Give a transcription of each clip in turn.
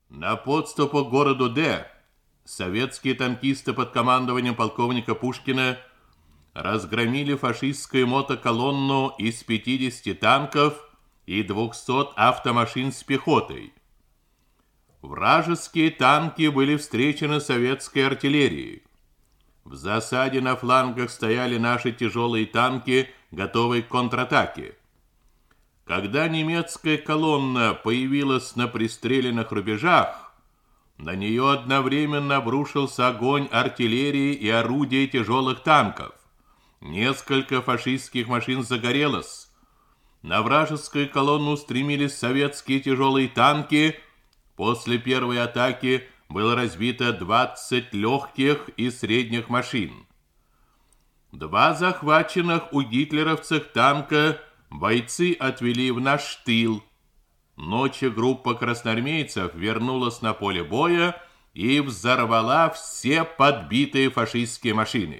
На подступах к городу Д советские танкисты под командованием полковника Пушкина разгромили фашистскую мотоколонну из 50 танков и 200 автомашин с пехотой. Вражеские танки были встречены советской артиллерией. В засаде на флангах стояли наши тяжелые танки, готовые к контратаке. Когда немецкая колонна появилась на пристреленных рубежах, на нее одновременно обрушился огонь артиллерии и орудий тяжелых танков. Несколько фашистских машин загорелось. На вражескую колонну устремились советские тяжелые танки. После первой атаки было разбито 20 легких и средних машин. 2 захваченных у гитлеровцев танка бойцы отвели в наш тыл. Ночью группа красноармейцев вернулась на поле боя и взорвала все подбитые фашистские машины.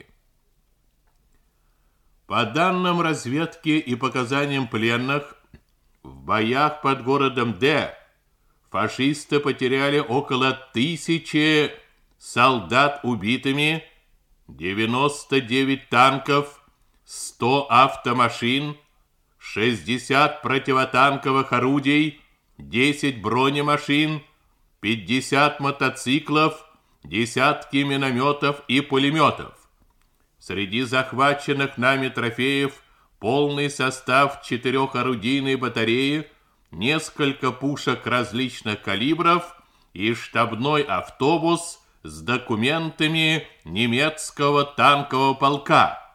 По данным разведки и показаниям пленных, в боях под городом Д фашисты потеряли около 1000 солдат убитыми, 99 танков, 100 автомашин, 60 противотанковых орудий, 10 бронемашин, 50 мотоциклов, десятки минометов и пулеметов. Среди захваченных нами трофеев полный состав 4-орудийной батареи, несколько пушек различных калибров и штабной автобус с документами немецкого танкового полка.